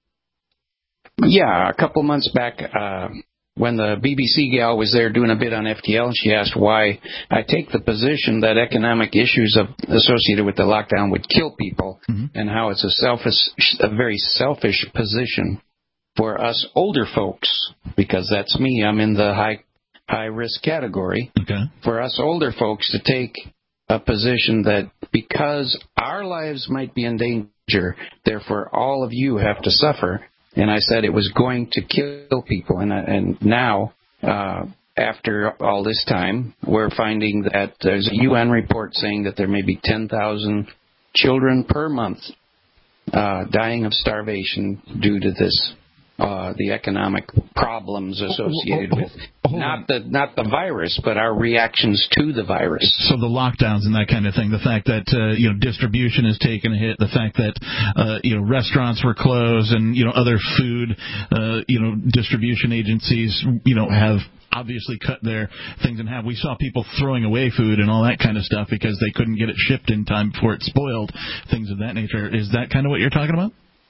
Yeah, a couple months back... Uh, when the B B C gal was there doing a bid on F T L, she asked why I take the position that economic issues of, associated with the lockdown would kill people, mm-hmm. and how it's a selfish, a very selfish position for us older folks, because that's me. I'm in the high high risk category. Okay. For us older folks to take a position that because our lives might be in danger, therefore all of you have to suffer. And I said it was going to kill people. And, and now, uh, after all this time, we're finding that there's a U N report saying that there may be ten thousand children per month uh, dying of starvation due to this uh, the economic problems associated with not the not the virus, but our reactions to the virus. So the lockdowns and that kind of thing, the fact that uh, you know distribution has taken a hit, the fact that uh, you know restaurants were closed, and you know other food uh, you know distribution agencies you know have obviously cut their things in half. We saw people throwing away food and all that kind of stuff because they couldn't get it shipped in time before it spoiled, things of that nature. Is that kind of what you're talking about?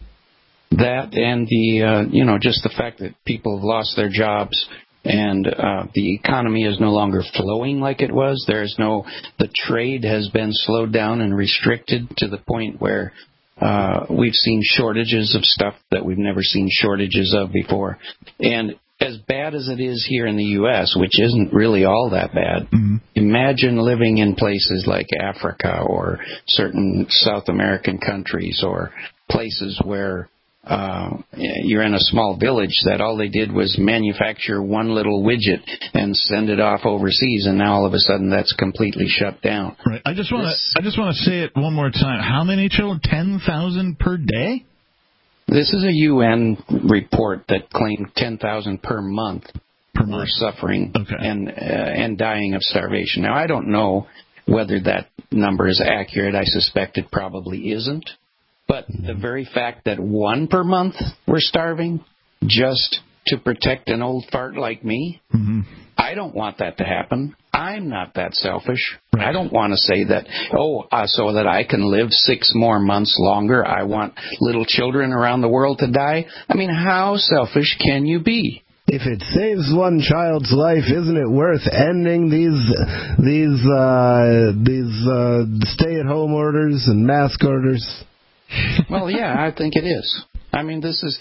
That and the, uh, you know, just the fact that people have lost their jobs and uh, the economy is no longer flowing like it was. There's no, the trade has been slowed down and restricted to the point where uh, we've seen shortages of stuff that we've never seen shortages of before. And as bad as it is here in the U S, which isn't really all that bad, mm-hmm. imagine living in places like Africa or certain South American countries or places where uh, you're in a small village that all they did was manufacture one little widget and send it off overseas, and now all of a sudden that's completely shut down. Right. I just want to I just want to say it one more time. How many children? ten thousand per day? This is a U N report that claimed ten thousand per month per were month. suffering okay. and uh, and dying of starvation. Now, I don't know whether that number is accurate. I suspect it probably isn't. But the very fact that one per month were starving just to protect an old fart like me, mm-hmm. I don't want that to happen. I'm not that selfish. Right. I don't want to say that, oh, uh, so that I can live six more months longer, I want little children around the world to die. I mean, how selfish can you be? If it saves one child's life, isn't it worth ending these these uh, these uh, stay-at-home orders and mask orders? Well, yeah, I think it is. I mean, this is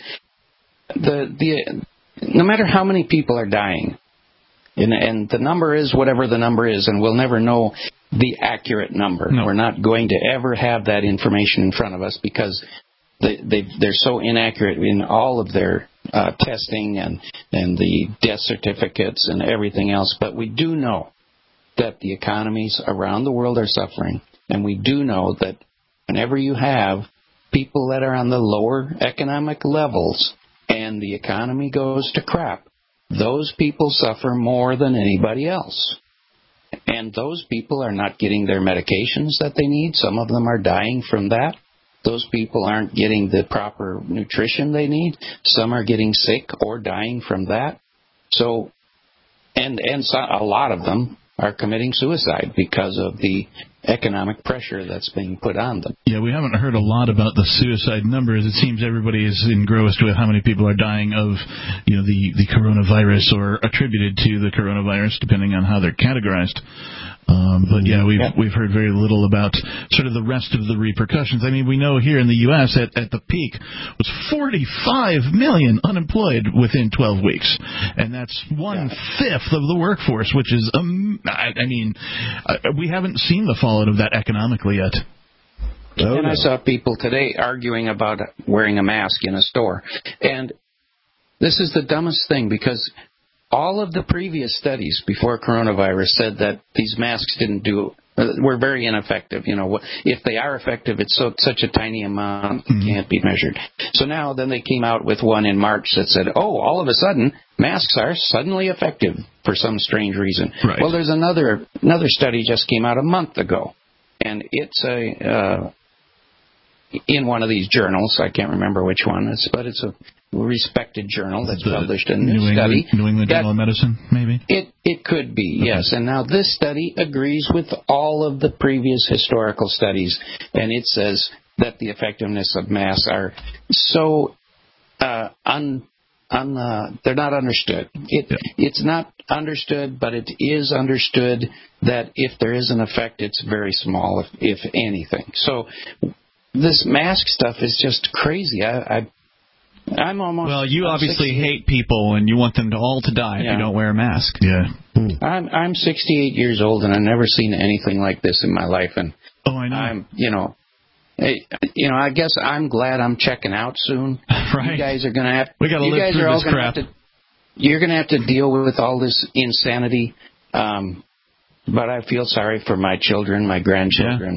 the the no matter how many people are dying. And, and the number is whatever the number is, and we'll never know the accurate number. No. We're not going to ever have that information in front of us because they, they, they're so inaccurate in all of their uh, testing and, and the death certificates and everything else. But we do know that the economies around the world are suffering, and we do know that whenever you have people that are on the lower economic levels and the economy goes to crap, those people suffer more than anybody else. And those people are not getting their medications that they need. Some of them are dying from that. Those people aren't getting the proper nutrition they need. Some are getting sick or dying from that. So, and, and so, a lot of them are committing suicide because of the economic pressure that's being put on them. Yeah, we haven't heard a lot about the suicide numbers. It seems everybody is engrossed with how many people are dying of, you know, the, the coronavirus or attributed to the coronavirus, depending on how they're categorized. Um, but yeah, we've we've heard very little about sort of the rest of the repercussions. I mean, we know here in the U S at, at the peak was forty-five million unemployed within twelve weeks, and that's one fifth of the workforce, which is um, I, I mean, uh, we haven't seen the fallout of that economically yet. Oh, and no. I saw people today arguing about wearing a mask in a store, and this is the dumbest thing because all of the previous studies before coronavirus said that these masks didn't do uh, were very ineffective. You know, if they are effective, it's so such a tiny amount it can't be measured. So now, then they came out with one in March that said, "Oh, all of a sudden, masks are suddenly effective for some strange reason." Right. Well, there's another another study just came out a month ago, and it's a uh, in one of these journals. I can't remember which one it's, but it's a respected journal that's the published a new New study. England, New England Journal of Medicine, maybe? It it could be, okay. Yes. And now this study agrees with all of the previous historical studies, and it says that the effectiveness of masks are so uh, un, un uh, they're not understood. It yeah. It's not understood, but it is understood that if there is an effect, it's very small, if, if anything. So this mask stuff is just crazy. I, I I'm almost. Well, you I'm obviously sixty-eight. hate people, and you want them to all to die yeah. if you don't wear a mask. Yeah. I'm I'm sixty-eight years old, and I've never seen anything like this in my life. And oh, I know. I'm, you know, hey, you know, I guess I'm glad I'm checking out soon. Right. You guys are gonna have. We got to live live through this crap. To, you're gonna have to deal with all this insanity. Um, but I feel sorry for my children, my grandchildren. Yeah.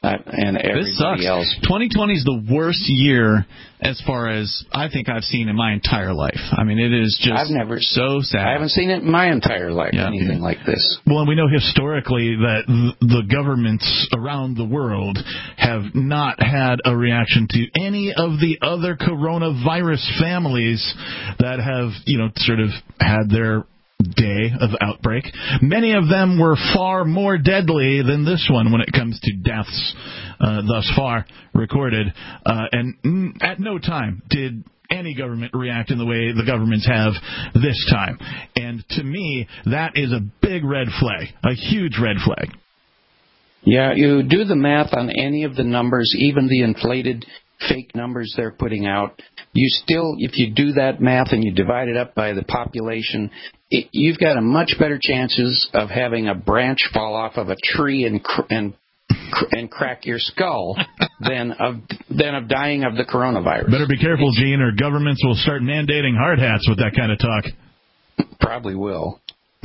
uh, and everybody this sucks. else. twenty twenty is the worst year as far as I think I've seen in my entire life. I mean, it is just I've never, so sad. I haven't seen it in my entire life, yeah. anything like this. Well, and we know historically that th- the governments around the world have not had a reaction to any of the other coronavirus families that have, you know, sort of had their day of outbreak. Many of them were far more deadly than this one when it comes to deaths uh, thus far recorded. Uh, and mm, at no time did any government react in the way the governments have this time. And to me, that is a big red flag, a huge red flag. Yeah, you do the math on any of the numbers, even the inflated fake numbers they're putting out, you still, if you do that math and you divide it up by the population, it, you've got a much better chances of having a branch fall off of a tree and cr- and cr- and crack your skull than of than of dying of the coronavirus. Better be careful, Gene, or governments will start mandating hard hats with that kind of talk. Probably will.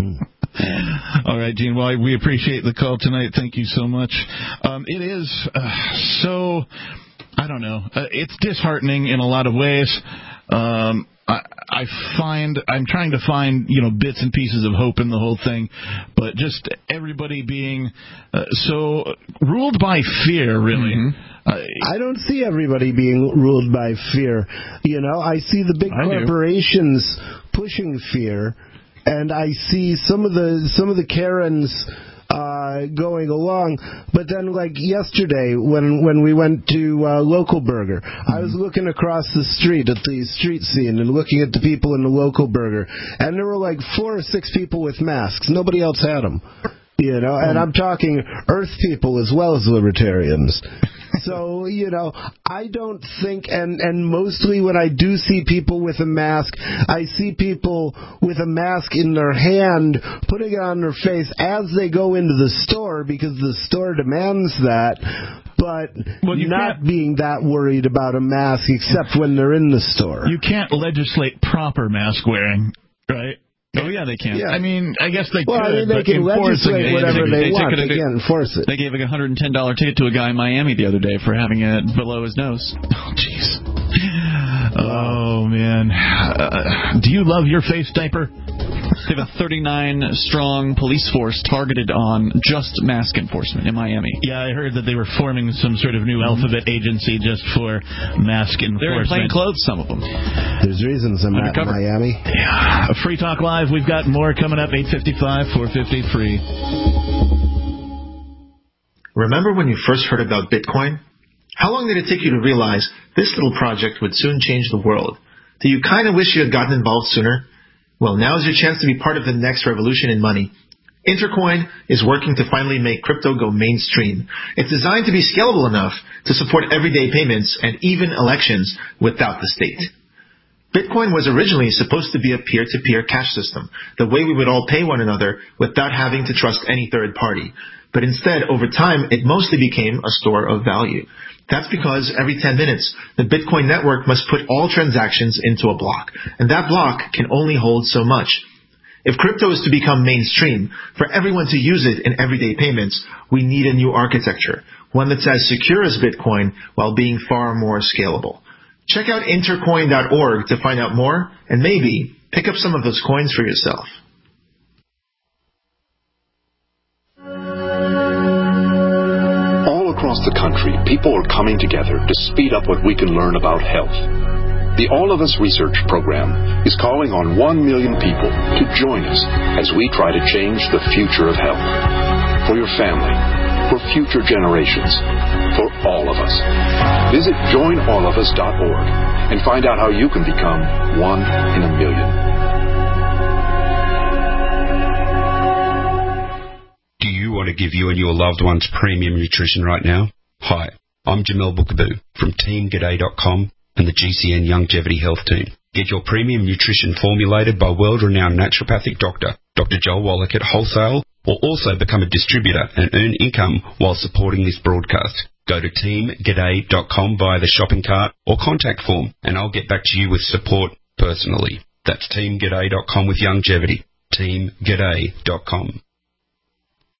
All right, Gene. Well, we appreciate the call tonight. Thank you so much. Um, it is uh, so, I don't know, uh, it's disheartening in a lot of ways. Um, I, I find, I'm trying to find, you know, bits and pieces of hope in the whole thing, but just everybody being uh, so ruled by fear, really. Mm-hmm. Uh, I don't see everybody being ruled by fear. You know, I see the big I corporations do. pushing fear. And I see some of the some of the Karens uh, going along, but then like yesterday when when we went to uh, Local Burger, mm-hmm. I was looking across the street at the street scene and looking at the people in the Local Burger, and there were like four or six people with masks. Nobody else had them, you know. And I'm talking Earth people as well as libertarians. So, you know, I don't think, and, and mostly when I do see people with a mask, I see people with a mask in their hand, putting it on their face as they go into the store because the store demands that, but well, not being that worried about a mask except when they're in the store. You can't legislate proper mask wearing, right? Oh, yeah, they can. Yeah. I mean, I guess they well, could. I mean, they can legislate whatever they, they want. They can't enforce it. They gave a one hundred ten dollars ticket to a guy in Miami the other day for having it below his nose. Oh, jeez. Oh, man. Uh, do you love your face diaper? They have a thirty-nine strong police force targeted on just mask enforcement in Miami. Yeah, I heard that they were forming some sort of new mm-hmm. alphabet agency just for mask enforcement. They're in plain clothes, some of them. There's reasons I'm not in Miami. Yeah. Free Talk Live, we've got more coming up, eight fifty-five, four fifty, free. Remember when you first heard about Bitcoin? How long did it take you to realize this little project would soon change the world? Do you kind of wish you had gotten involved sooner? Well, now is your chance to be part of the next revolution in money. Intercoin is working to finally make crypto go mainstream. It's designed to be scalable enough to support everyday payments and even elections without the state. Bitcoin was originally supposed to be a peer-to-peer cash system, the way we would all pay one another without having to trust any third party. But instead, over time, it mostly became a store of value. That's because every ten minutes, the Bitcoin network must put all transactions into a block, and that block can only hold so much. If crypto is to become mainstream, for everyone to use it in everyday payments, we need a new architecture, one that's as secure as Bitcoin while being far more scalable. Check out intercoin dot org to find out more, and maybe pick up some of those coins for yourself. Across the country, people are coming together to speed up what we can learn about health. The All of Us Research Program is calling on one million people to join us as we try to change the future of health. For your family, for future generations, for all of us. Visit join all of us dot org and find out how you can become one in a million. Do you want to give you and your loved ones premium nutrition right now? Hi, I'm Jamel Bookaboo from team g'day dot com and the G C N Longevity Health Team. Get your premium nutrition formulated by world-renowned naturopathic doctor, Doctor Joel Wallach at wholesale, or also become a distributor and earn income while supporting this broadcast. Go to team g'day dot com via the shopping cart or contact form, and I'll get back to you with support personally. That's team g'day dot com with longevity. team g'day dot com.